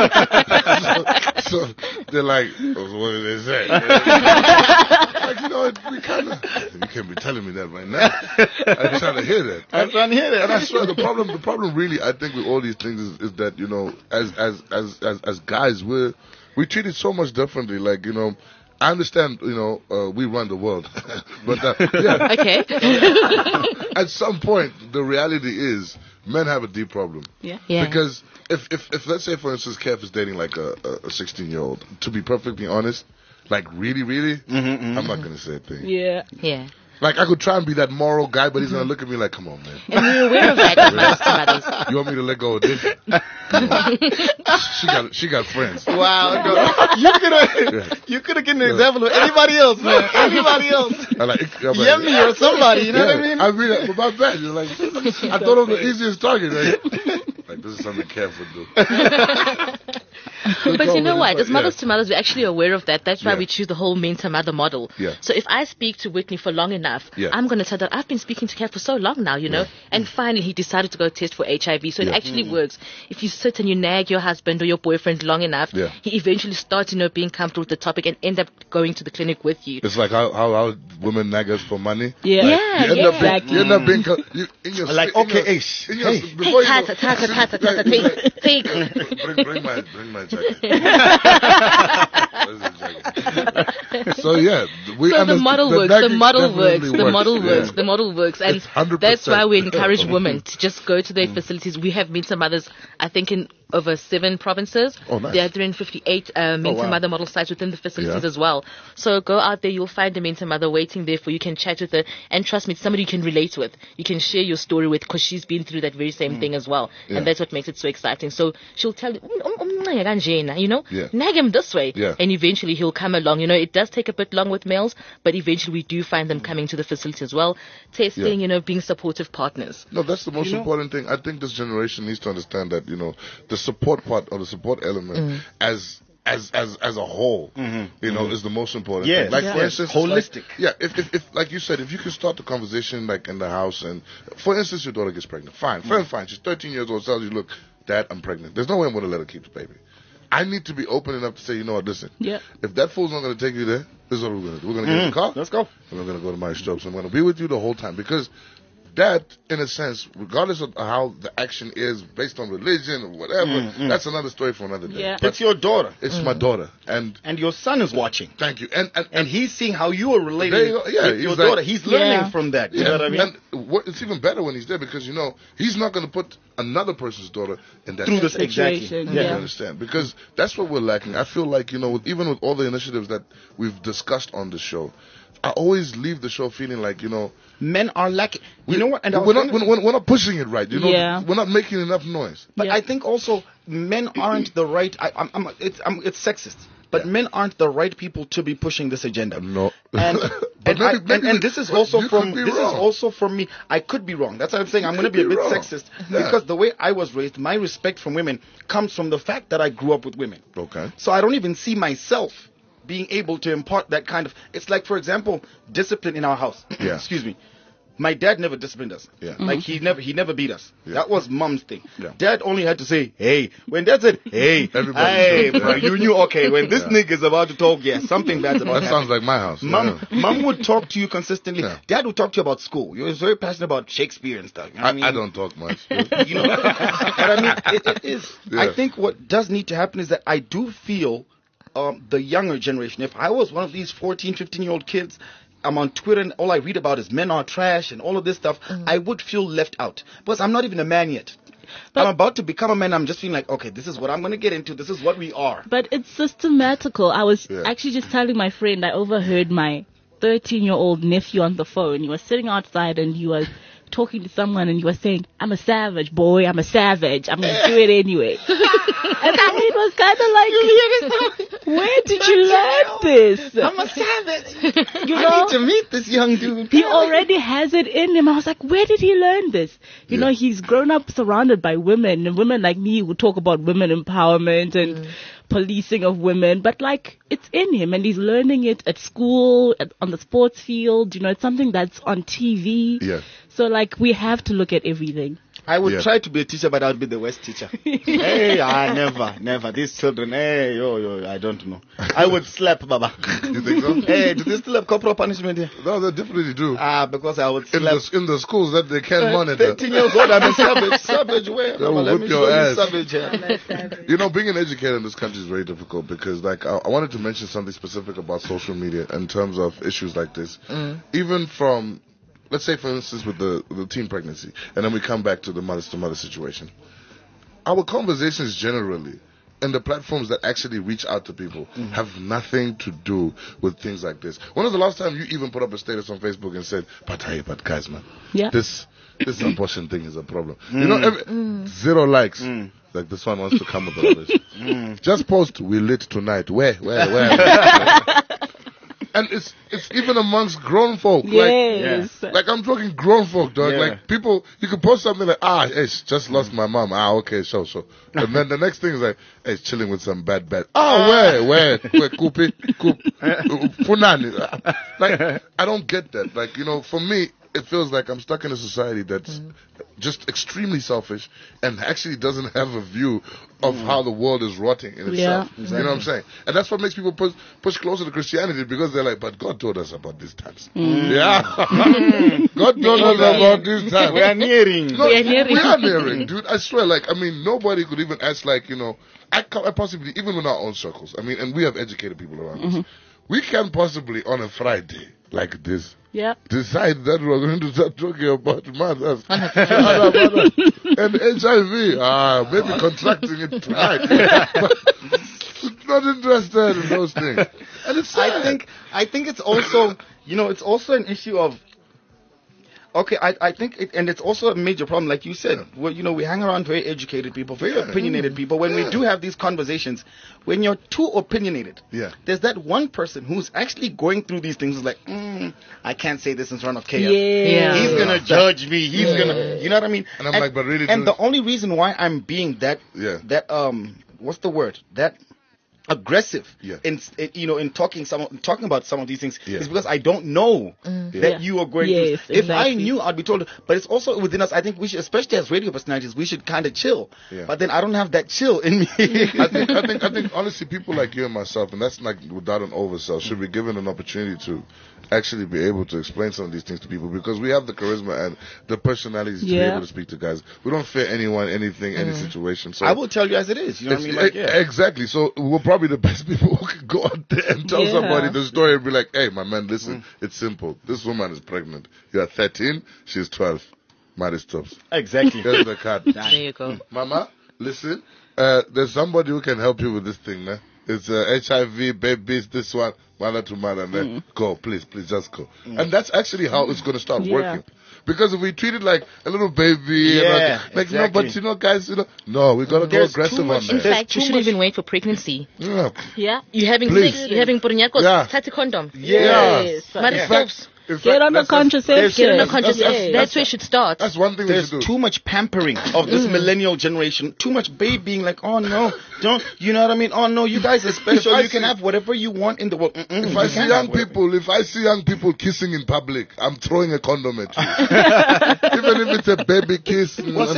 so they're like, what did they say? Like, we kind of, you can't be telling me that right now. I'm trying to hear that. I'm trying to hear that. And I swear the problem really, I think with all these things is that, as guys, we treat it so much differently. Like, I understand, we run the world, but Okay. At some point, the reality is men have a deep problem. Yeah. Because if let's say for instance, Kev is dating like a 16-year-old, to be perfectly honest, like really, I'm not gonna say a thing. Yeah. Like, I could try and be that moral guy, but he's going to look at me like, come on, man. And we're aware of that, brothers. You want me to let go of this? She got friends. Wow. You could have given an example of anybody else, man. Anybody else. Yummy or somebody, you know what I mean? I mean, but my bad. You're like, I thought of the easiest target, right? Like, this is something Kev would do. But you know what? As mothers to mothers, we're actually aware of that. That's why we choose the whole mentor-mother model. Yeah. So if I speak to Whitney for long enough, I'm going to tell that I've been speaking to Kev for so long now, and finally he decided to go test for HIV. So it actually works. If you sit and you nag your husband or your boyfriend long enough, he eventually starts, being comfortable with the topic and end up going to the clinic with you. It's like how women nag us for money. Yeah. Like, you end up being like, okay, take. Bring my jacket. So the model works. The model works, and that's why we encourage women to just go to their facilities. We have mentor mothers, I think, in over 7 provinces. Oh, nice. There are 358 mentor mother model sites within the facilities as well. So go out there, you'll find a mentor mother waiting there for you. You can chat with her, and trust me, it's somebody you can relate with. You can share your story with, because she's been through that very same thing as well, and that's what makes it so exciting. So she'll tell you, nag him this way, and eventually he'll come along. It does take a bit long with males, but eventually we do find them coming to the facility as well, testing, being supportive partners. No, that's the most important thing. I think this generation needs to understand that, the the support part or the support element as a whole, you know, is the most important Yes. thing. Like, Yeah. for instance, Holistic. if like you said, if you can start the conversation like in the house, and for instance, your daughter gets pregnant, fine, she's 13 years old, tells you, look, Dad, I'm pregnant. There's no way I'm going to let her keep the baby. I need to be open enough to say, you know what, listen, if that fool's not going to take you there, this is what we're going to do. We're going to get in the car. Let's go. And we're going to go to my Stokes. I'm going to be with you the whole time, because that, in a sense, regardless of how the action is based on religion or whatever, that's another story for another day. Yeah. But It's your daughter. it's my daughter, and And your son is watching. thank you. And he's seeing how you are relating There you go. Yeah, with your he's like- daughter. He's learning Yeah. from that. You know what I mean? And it's even better when he's there, because, you know, he's not going to put another person's daughter in that Through this situation. exactly. Situation, You yeah. understand? Because that's what we're lacking. I feel like, you know, even with all the initiatives that we've discussed on the show, I always leave the show feeling like, you know, Men are lacking. You know what? And I was we're not gonna- we're not pushing it right. You know, Yeah. we're not making enough noise. But Yeah. I think also men aren't the right. It's sexist. But men aren't the right people to be pushing this agenda. No. And But maybe and this is but also you from could be wrong. is also from me. I could be wrong. That's what I'm saying. I'm going to could be a be bit wrong. sexist Yeah. because the way I was raised, my respect from women comes from the fact that I grew up with women. Okay. So I don't even see myself being able to impart that kind of. It's like, for example, discipline in our house. Yeah. Excuse me. My dad never disciplined us. Yeah. Like he never beat us. Yeah. That was mom's thing. Yeah. Dad only had to say, "Hey." When dad said, "Hey," Everybody hey, knows, bro, yeah. you knew. Okay, when this Yeah. nigga is about to talk, yeah, something bad's about That to sounds happen. like my house. Mom would talk to you consistently. Yeah. Dad would talk to you about school. You was very passionate about Shakespeare and stuff. You know what I don't talk much. you know, but I mean, it is. Yeah. I think what does need to happen is that I do feel the younger generation. If I was one of these 14, 15-year-old kids, I'm on Twitter and all I read about is men are trash and all of this stuff, I would feel left out because I'm not even a man yet. I'm about to become a man. I'm just feeling like, okay, this is what I'm going to get into. This is what we are. But it's systematical. I was Yeah. actually just telling my friend, I overheard my 13-year-old nephew on the phone. He was sitting outside and he was talking to someone and he was saying, "I'm a savage, boy. I'm a savage. I'm going to do it anyway." And I mean, it was kind of like, where did you learn this? I'm a savage. You I know? need to meet this young dude. He already has it in him. I was like, where did he learn this? You know, he's grown up surrounded by women, and women like me who talk about women empowerment and policing of women, but like it's in him, and he's learning it at school, on the sports field. You know, it's something that's on TV. Yeah. So like we have to look at everything. I would Yeah. try to be a teacher, but I would be the worst teacher. Hey, never. These children, hey, yo, I don't know. I would slap Baba. You think so? Hey, do they still have corporal punishment here? No, they definitely do. Because I would In slap. the schools that they can monitor. 13 years old, I'm a savage. Savage where? They will Let whip me your show ass. you savage here. You know, being an educator in this country is very difficult because, like, I wanted to mention something specific about social media in terms of issues like this. Even from, let's say, for instance, with the teen pregnancy, and then we come back to the mother-to-mother situation. Our conversations generally, and the platforms that actually reach out to people, have nothing to do with things like this. When was the last time you even put up a status on Facebook and said, but guys, man, Yeah. this abortion thing is a problem. You know, 0 likes. Like, this one wants to come with all this. Just post, we lit tonight. Where? And it's even amongst grown folk. Yes. Like I'm talking grown folk, dog. Yeah. Like people, you can post something like, hey, just lost my mom. Okay, so. And then the next thing is like, hey, chilling with some bad. Where? Kupi? Funani. Like, I don't get that. Like, you know, for me, it feels like I'm stuck in a society that's just extremely selfish and actually doesn't have a view of how the world is rotting in itself. Yeah. You know what I'm saying? And that's what makes people push closer to Christianity, because they're like, but God told us about these times. Yeah. God told us about these times. We are nearing. No, We are nearing. we are nearing, dude. I swear, like, I mean, nobody could even ask, like, you know, I possibly, even in our own circles, I mean, and we have educated people around us, we can possibly, on a Friday like this, Yeah. decide that we're going to start talking about mothers and HIV. Maybe contracting it tonight. But not interested in those things. And it's sad. I think it's also, you know, it's also an issue of Okay, I think, and it's also a major problem, like you said. Well, we hang around very educated people, very opinionated people. When we do have these conversations, when you're too opinionated, there's that one person who's actually going through these things, who's like, I can't say this in front of KF. He's gonna judge me. He's gonna, you know what I mean? And I'm like, but really, and the only reason why I'm being that, what's the word? That aggressive in talking about some of these things is because I don't know that you are going through. If I knew, I'd be told. But it's also within us. I think we should, especially as radio personalities, we should kind of chill. But then I don't have that chill in me. I think honestly, people like you and myself, and that's like without an oversell, should be given an opportunity to actually be able to explain some of these things to people, because we have the charisma and the personalities to be able to speak to guys. We don't fear anyone, anything, any situation. So I will tell you as it is. You know what I mean? Like, exactly. So we're probably the best people who can go out there and tell somebody the story and be like, hey, my man, listen, it's simple. This woman is pregnant. You are 13, she's 12. Marriage stops. Exactly. Here's the card. There you go. Mama, listen, there's somebody who can help you with this thing, man. It's HIV, babies, this one, mother to mother, and then go, please, just go. And that's actually how it's going to start working. Because if we treat it like a little baby, no, but guys, no, we got to go aggressive on that. In fact, you shouldn't even wait for pregnancy. Yeah. You're having sex, you're having pornyakos, start a condom. Yes. Get on the contraception. That's where it should start. That's one thing There's we should do. too much pampering of this millennial generation. Too much babe being like, oh no, don't, you know what I mean? Oh no, you guys are special. You can have whatever you want in the world. If I see young people kissing in public, I'm throwing a condom at you. Even if it's a baby kiss. Was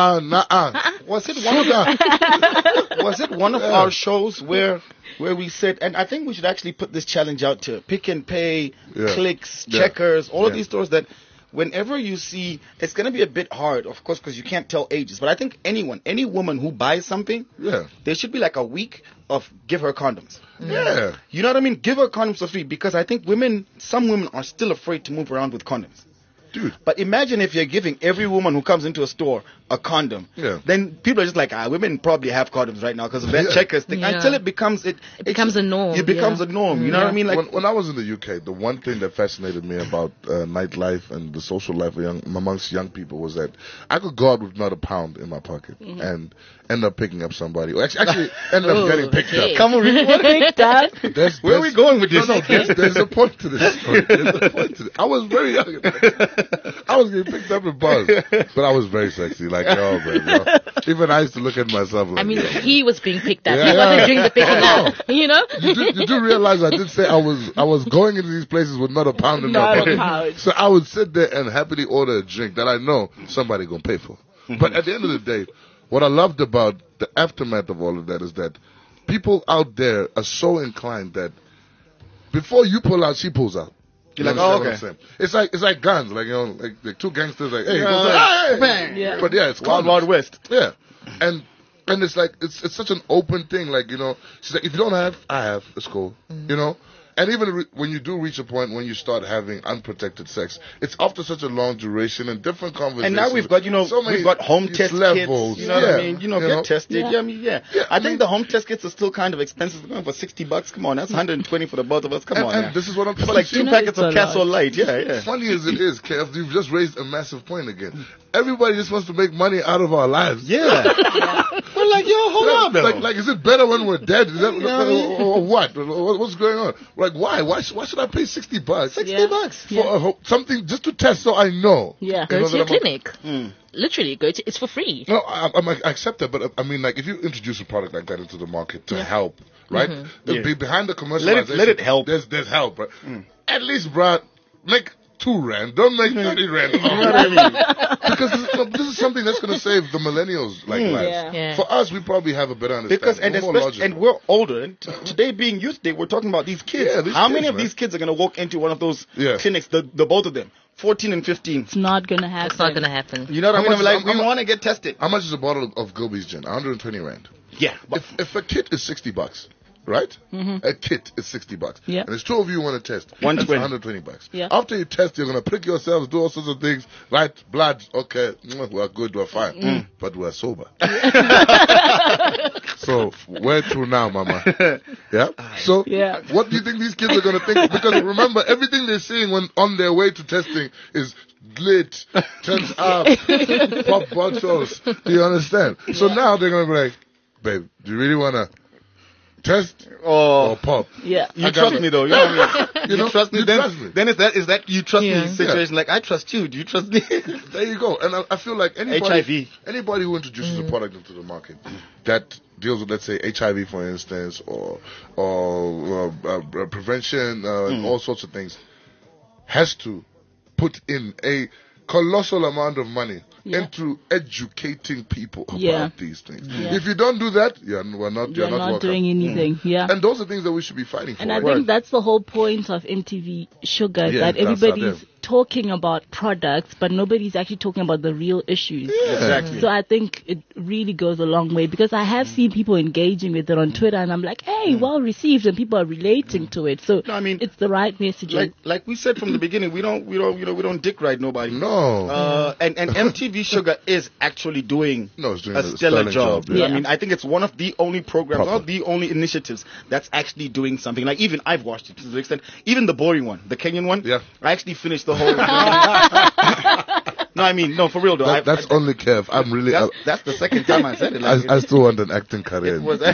it one of our shows where we said, and I think we should actually put this challenge out to Pick and Pay, Clicks, Checkers, all of these stores, that whenever you see, it's going to be a bit hard, of course, because you can't tell ages, but I think any woman who buys something, there should be like a week of give her condoms. Yeah. You know what I mean? Give her condoms for free, because I think some women are still afraid to move around with condoms. Dude. But imagine if you're giving every woman who comes into a store a condom. Then people are just like, women probably have condoms right now because of that Checkers thing. Until it becomes it becomes a norm. It becomes a norm. You know what I mean? Like when I was in the UK, the one thing that fascinated me about nightlife and the social life amongst young people was that I could go out with not a pound in my pocket and end up picking up somebody. Or actually end up getting picked up. Come on, picked up. Where are we going with this? No, there's a point to this story. I was very young. I was getting picked up in bars, but I was very sexy. Like, man. Even I used to look at myself like, I mean, he was being picked up. He wasn't doing the picking up. You know? You do realize I did say I was going into these places with not a pound in my pocket. So I would sit there and happily order a drink that I know somebody gonna pay for. But at the end of the day, what I loved about the aftermath of all of that is that people out there are so inclined that before you pull out, she pulls out. You're like, oh, okay. It's like guns, like like two gangsters, like, hey, bang. Yeah. But it's Wild West. Yeah, and it's like it's such an open thing, like she's like, if you don't have, I have, it's cool, And even when you do reach a point when you start having unprotected sex, it's after such a long duration and different conversations. And now we've got, we've got home test levels. kits. You know what I mean? Get tested. I think the home test kits are still kind of expensive. Going for $60. Come on, that's 120 for the both of us. Come on. And this is what I'm for like 2 packets of Castle Light. Yeah. Funny as it is, Kev, you've just raised a massive point again. Everybody just wants to make money out of our lives. Yeah. We're like, hold on. Like, is it better when we're dead? Is that, or what? What's going on? Like, why? Why should I pay $60? $60 for something just to test, so I know. Yeah, go to your clinic. Literally, it's for free. No, I accept that, but I mean, like, if you introduce a product like that into the market to help, right? Behind the commercialization, let it help. There's help, right? At least, bruh, make 2 rand. Don't make 30 rand. You know what I mean? Because this is something that's going to save the millennials lives. Yeah. For us, we probably have a better understanding. And we're older. And today being Youth Day, we're talking about these kids. How many of these kids are going to walk into one of those clinics? The both of them, 14 and 15. It's not going to happen. You know what I mean? I'm like, we want to get tested. How much is a bottle of Gobi's gin? 120 rand. Yeah. If a kit is $60. Right? A kit is $60. Yeah. And there's 2 of you who want to test. $120. Yeah. After you test, you're going to prick yourselves, do all sorts of things. Right? Blood. Okay. We're good. We're fine. But we're sober. So, where to now, mama? Yeah? So, what do you think these kids are going to think? Because remember, everything they're seeing when on their way to testing is lit, turns up, pop bottles. Do you understand? So now they're gonna be like, babe, do you really wanna test or pop? Yeah. You trust me though, you know what I mean? You trust me. you Then, trust me. then is that you trust Yeah. me situation? Like I trust you. Do you trust me? There you go. And I feel like anybody who introduces a product into the market that deals with, let's say, HIV, for instance, or prevention, and all sorts of things, has to put in a colossal amount of money into educating people about these things. Yeah. If you don't do that, you're not You're not welcome. doing anything. Yeah. And those are things that we should be fighting for. And I think that's the whole point of MTV Sugar, that everybody's talking about products, but nobody's actually talking about the real issues. Exactly. So I think it really goes a long way, because I have seen people engaging with it on Twitter, and I'm like, hey, well received, and people are relating to it. So No, I mean, it's the right messaging. Like we said from the beginning, we don't dick ride nobody. No. And MTV Sugar is actually doing It's doing a stellar job. yeah. I mean, I think it's one of the only programs, or the only initiatives that's actually doing something. Like even I've watched it to the extent, even the boring one, the Kenyan one. Yeah. I actually finished the whole. No, I mean, no, for real though. That's only Kev. I'm really. That's the second time I said it. Like, I still want an acting career. it was,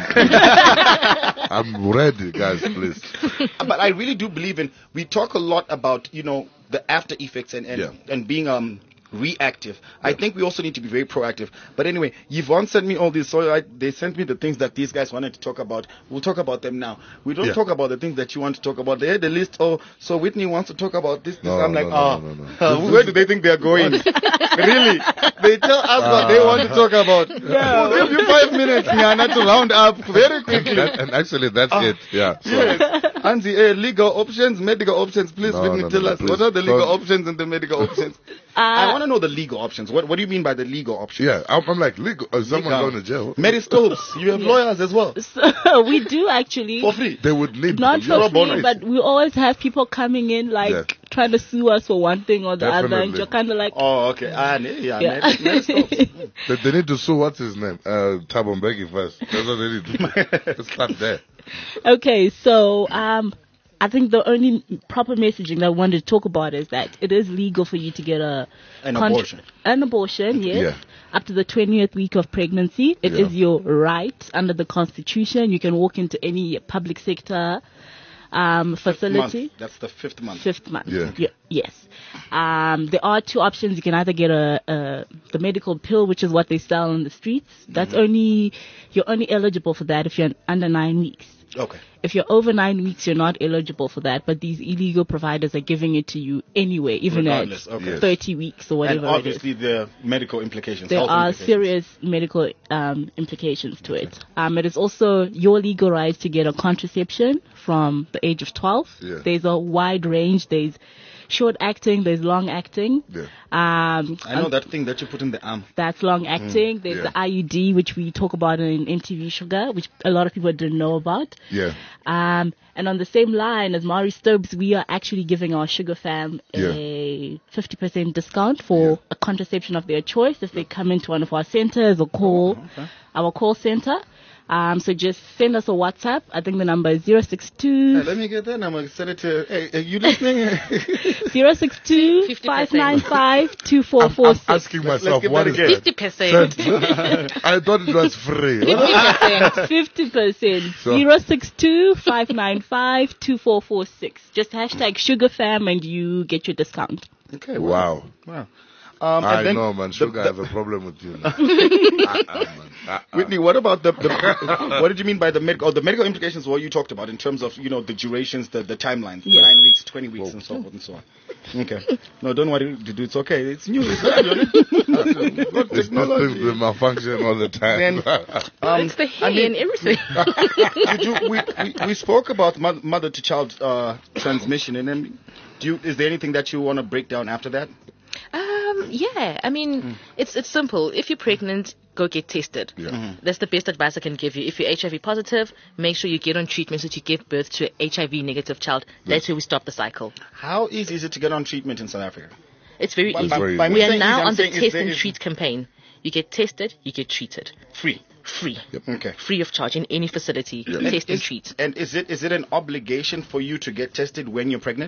I'm ready, guys, please. but I really do believe in. We talk a lot about the after effects and being reactive. I think we also need to be very proactive. But anyway, Yvonne sent me all these, so they sent me the things that these guys wanted to talk about. We'll talk about them now. We don't talk about the things that you want to talk about. They had the list. Oh, so Whitney wants to talk about this. No, I'm like, no. where do they think they're going? Really? They tell us what they want to talk about. We'll give you 5 minutes, Nyana, to round up very quickly. And actually, that's it. Yeah. So. Yes. Anzi, legal options, medical options. Please, Whitney, tell us. please. What are the legal options and the medical options? I want to know the legal options. What do you mean by the legal options? Yeah, I'm like, legal. Is someone going to jail? Meriscopes. You have lawyers as well. So we do actually. For free. They would need Not them. for free, but we always have people coming in trying to sue us for one thing or the other, and Definitely. you're kind of like, Oh, okay. Meriscopes. They need to sue, what's his name? Thabo Mbeki first. That's what they need to do. Let's start there. Okay, so I think the only proper messaging that I wanted to talk about is that it is legal for you to get An abortion. An abortion, yes. Yeah. Up to the 20th week of pregnancy. It is your right under the Constitution. You can walk into any public sector facility. Month. That's the 5th month. 5th month. Yeah. Yes. There are two options. You can either get the medical pill, which is what they sell on the streets. That's you're only eligible for that if you're under 9 weeks. Okay. If you're over 9 weeks, you're not eligible for that. But these illegal providers are giving it to you anyway, even Regardless, at okay. 30 weeks or whatever And obviously the medical implications. there health are implications. serious medical implications to it. It is also your legal right to get a contraception from the age of 12. Yeah. There's a wide range. There's short acting, there's long acting. Yeah. I know that thing that you put in the arm. That's long acting. There's the IUD, which we talk about in MTV Sugar, which a lot of people didn't know about. Yeah. And on the same line as Mari Stopes, we are actually giving our Sugar fam a 50% discount for a contraception of their choice if they come into one of our centers or call our call center. So just send us a WhatsApp. I think the number is 062. Let me get that number. Send it to. Hey, are you listening? 062 595 2446. I'm asking myself, give what that is again. that? 50%. I thought it was free. 50%. So- 062 595 2446. Just hashtag SugarFam and you get your discount. Okay. Wow. Wow. I and then know, man. Sugar has a problem with you. Man. Whitney, what about the what did you mean by the medical? The medical implications? What you talked about in terms of the durations, the timelines, 9 weeks, 20 weeks, and so forth and so on. Okay. No, don't worry, dude. It's okay. It's new. It's good These technology. things malfunction all the time. Then, It's the hair and everything. we spoke about mother to child transmission, and then is there anything that you want to break down after that? Yeah, I mean, it's simple. If you're pregnant, go get tested. That's the best advice I can give you. If you're HIV positive, make sure you get on treatment so that you give birth to an HIV negative child. That's where we stop the cycle. How easy is it to get on treatment in South Africa? It's very easy. very We easy. are now I'm on the saying test there and is- treat campaign. You get tested, you get treated. Free. Free. Okay. Free of charge in any facility. Test and treat. And is it an obligation for you to get tested when you're pregnant?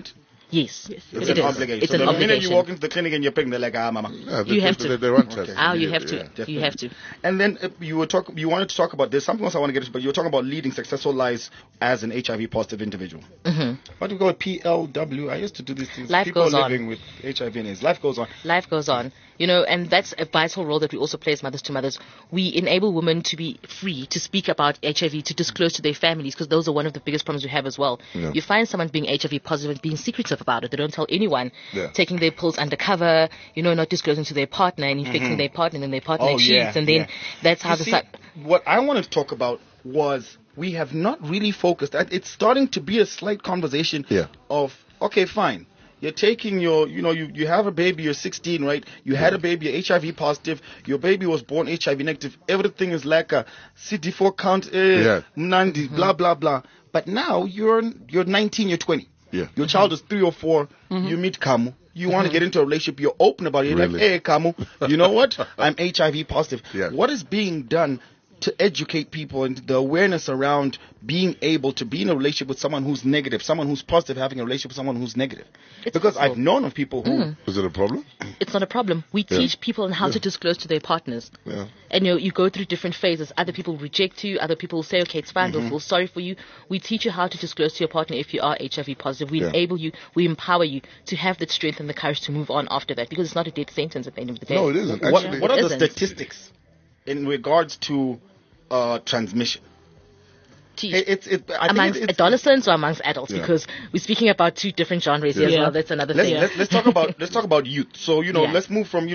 Yes, Yes. It's it an is. obligation. It's So an the minute obligation. you walk into the clinic and you're pregnant, they're like, ah, mama. Yeah, You have to. They run tests. You have to. Yeah. You have to. And then you wanted to talk about, there's something else I want to get into, but you were talking about leading successful lives as an HIV positive individual. What do we call it? PLW? I used to do these things. Life People goes on. living with HIV and AIDS. Life goes on. Life goes on, and that's a vital role that we also play as mothers to mothers. We enable women to be free to speak about HIV, to disclose to their families, because those are one of the biggest problems we have as well. Yeah. You find someone being HIV positive and being secretive about it. They don't tell anyone, Yeah. taking their pills undercover, not disclosing to their partner and infecting their partner, and then their partner cheats, and then that's how You the see, what I wanted to talk about was we have not really focused. It's starting to be a slight conversation Yeah. of, okay, fine. You're taking your, you have a baby, you're 16, right? You had a baby, you're HIV positive, your baby was born HIV negative, everything is like a CD4 count, Mnandi, blah, blah, blah. But now you're 19, you're 20. Yeah. Your child is 3 or 4, you meet Kamu. You want to get into a relationship, you're open about it. You're like, Really? hey, Kamu, you know what? I'm HIV positive. Yeah. What is being done to educate people and the awareness around being able to be in a relationship with someone who's negative, someone who's positive having a relationship with someone who's negative? It's Because possible. I've known of people who... Is it a problem? It's not a problem. We teach people on how to disclose to their partners. Yeah. And you go through different phases. Other people reject you. Other people say, okay, it's fine. They'll feel sorry for you. We teach you how to disclose to your partner if you are HIV positive. We enable you. We empower you to have the strength and the courage to move on after that, because it's not a death sentence at the end of the day. No, it isn't. What, Actually, what are the isn't. statistics in regards to transmission? Geez. I think amongst adolescents or amongst adults, Yeah. because we're speaking about two different genres here as Yeah. well. That's another let's, thing. let's talk about youth. So Yeah. let's move from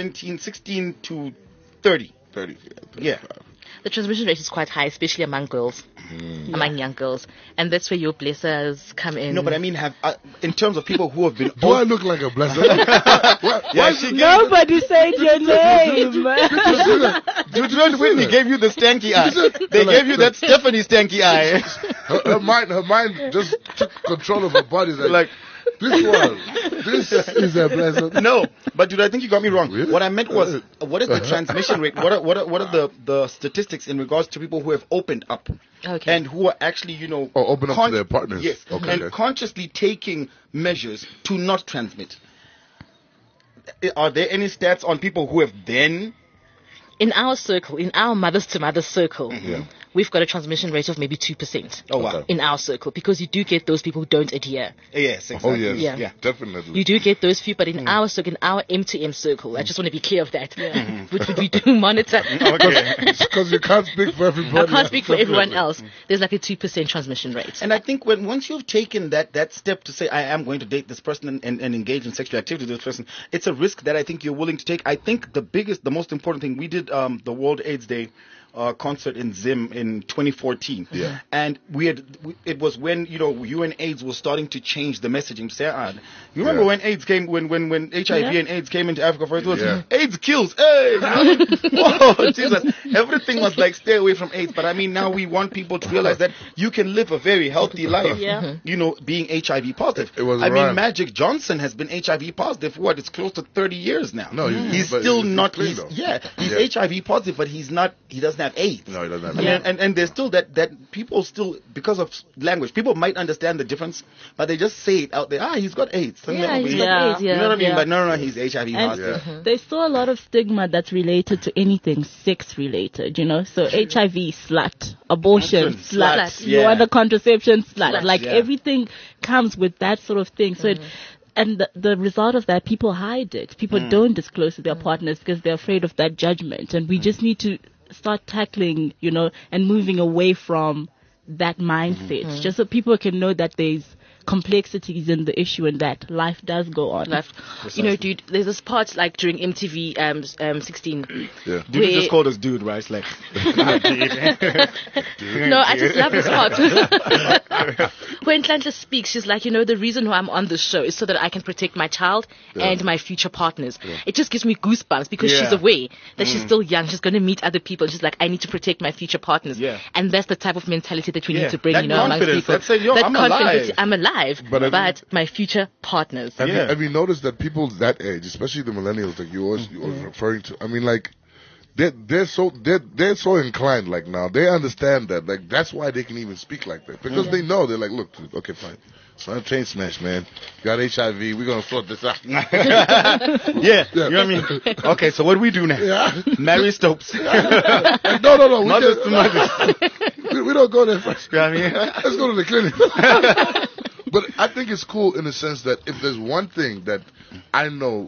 16 to 30. 30. Yeah. The transmission rate is quite high, especially among girls, among young girls, and that's where your blessers come in. No, but I mean, in terms of people who have been... Do I look like a blessed? Why is it Nobody said your name. Judith Whitney gave you the stanky eye. They gave you that Stephanie stanky eye. her mind just took control of her body. Like this is a blessed. No, but dude, I think you got me wrong. Really? What I meant was, what is the transmission rate? What are the statistics in regards to people who have opened up? Okay. And who are actually, open up to their partners. Yes. Okay, and okay. consciously taking measures to not transmit. Are there any stats on people who have then... In our circle, in our mothers to mothers circle, we've got a transmission rate of maybe 2%. Oh, wow. In our circle, because you do get those people who don't adhere. Yes, exactly. Oh yes, Yeah. definitely. You do get those few, but in our circle, in our M2M circle, I just want to be clear of that, which we do monitor. Okay. Because you can't speak for everybody. I can't speak for everyone else. There's like a 2% transmission rate. And I think once you've taken that step to say, I am going to date this person and engage in sexual activity with this person, it's a risk that I think you're willing to take. I think the most important thing, we did the World AIDS Day concert in Zim in 2014. Yeah. And it was when, UNAIDS was starting to change the messaging. You remember when AIDS came, when HIV and AIDS came into Africa first? It was, AIDS kills. Hey! Whoa, Jesus. Everything was like, stay away from AIDS. But I mean, now we want people to realize that you can live a very healthy life, being HIV positive. It was I mean, rhyme. Magic Johnson has been HIV positive for it's close to 30 years now. No, he's but still he's not, clean, though. he's HIV positive, but he doesn't have AIDS. No, he doesn't have I mean, AIDS. and there's still that people still, because of language, people might understand the difference, but they just say it out there. He's got AIDS. Yeah, he's Yeah. got AIDS, You know what I mean? yeah. But no, he's HIV And positive. there's still a lot of stigma that's related to anything sex related, So HIV, slut, abortion, slut, Slut, you yeah. want a contraception, slut. Like yeah. everything comes with that sort of thing. So and the result of that, people hide it. People don't disclose to their partners because they're afraid of that judgment. And we just need to start tackling, and moving away from that mindset, just so people can know that there's complexities in the issue and that life does go on. Dude, there's this part like during MTV 16. Yeah. Dude where- just called us dude, right? It's like, No, I just love this part. When Tlantla speaks, she's like, the reason why I'm on this show is so that I can protect my child and my future partners. It just gives me goosebumps because she's aware that she's still young. She's going to meet other people. She's like, I need to protect my future partners. Yeah. And that's the type of mentality that we Yeah. need to bring, That amongst confidence, people. that say, yo, I'm confidence, alive. I'm alive, But but my future partners. Have you noticed that people that age, especially the millennials, like you're always referring to? I mean, like they're so inclined. Like now, they understand that. Like that's why they can even speak like that because they know they're like, look, okay, fine. It's not a chain smash, man. You got HIV. We're gonna sort this out. Yeah, you know what I mean. Okay, so what do we do now? Yeah. Mary Stopes. Like, no. Mothers to mothers. We don't go there first. You know what I mean? Let's go to the clinic. But I think it's cool in the sense that if there's one thing that I know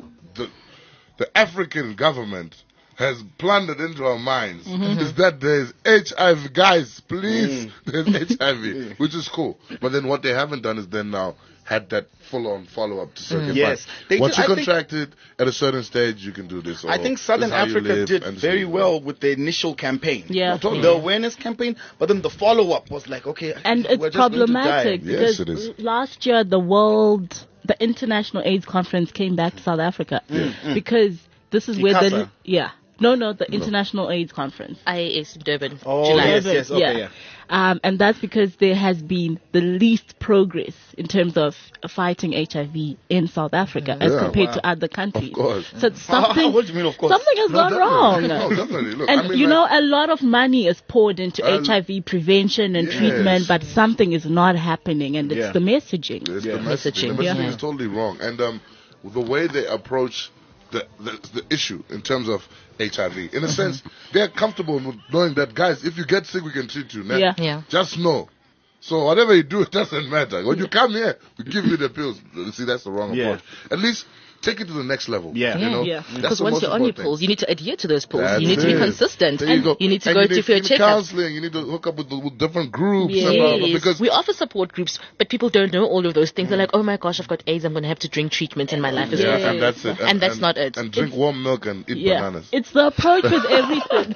the African government has planted into our minds is that there's HIV. Guys, please, there's HIV, which is cool. But then what they haven't done is then now had that full-on follow-up to certain Yes. Once you contracted at a certain stage, you can do this. I think Southern Africa did very well with the initial campaign. Yeah. No, totally. The awareness campaign, but then the follow-up was like, okay, And we're it's just going to problematic die. Yes, because it is. last year the International AIDS Conference came back to South Africa because this is where ICASA. the International AIDS Conference. IAS in Durban. Oh, July. yes, okay, yeah. And that's because there has been the least progress in terms of fighting HIV in South Africa as Yeah, compared wow. to other countries. Of course. So something, What do you mean, of course? something has gone wrong. No, definitely. Look, And I mean, you like, know, a lot of money is poured into And- HIV prevention and Yes. treatment, but something is not happening, and it's Yeah. the messaging. It's Yeah. the messaging. The Messaging, messaging yeah. is totally wrong. And the way they approach the issue in terms of HIV, in a sense, they're comfortable with knowing that, guys, if you get sick, we can treat you. Nah? Yeah. Yeah. Just know. So whatever you do, it doesn't matter. When you come here, we give you the pills. See, that's the wrong Yeah. approach. At least take it to the next level. Yeah. You know? Yeah. That's Because the once most you're on your important pills, you need to adhere to those pills. That's You need to be it. consistent. There you go. You need to And go you to need for your free checkup. counseling. You need to hook up with different groups. And blah, blah, Yes. because We offer support groups, but people don't know all of those things. They're like, oh my gosh, I've got AIDS. I'm going to have to drink treatment and my life is yeah, over. and that's it. And that's not it. And drink warm milk and eat Yeah, bananas. it's the approach with everything.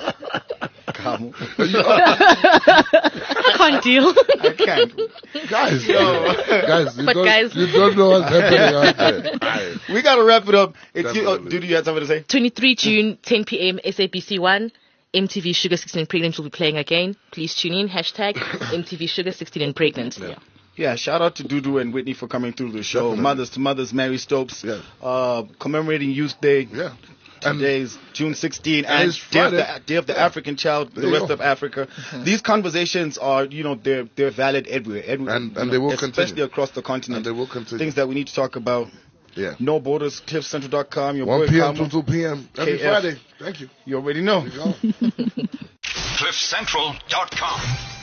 I can't deal. I can't. Guys, But guys- you don't know what's happening out there. Aye. We got to wrap it up. It's you, Definitely. Dudu, you had something to say? 23 June, 10 p.m. SABC 1. MTV Sugar 16 and Pregnant will be playing again. Please tune in. Hashtag MTV Sugar 16 and Pregnant. Yeah, shout out to Dudu and Whitney for coming through the show. Definitely. Mothers to Mothers, Mary Stopes. Yeah. Commemorating Youth Day. Yeah. Today's June 16 And and it's Day of, Friday. Day of the African Child, There the you rest go. of Africa. These conversations are, they're valid everywhere. And they will especially continue. across the continent. And they will continue. Things that we need to talk about. Yeah. No Borders, CliffCentral.com. Your 1 boy p.m. Kamu. to 2 p.m. every KF. Friday. Thank you. You already know. There you go. CliffCentral.com.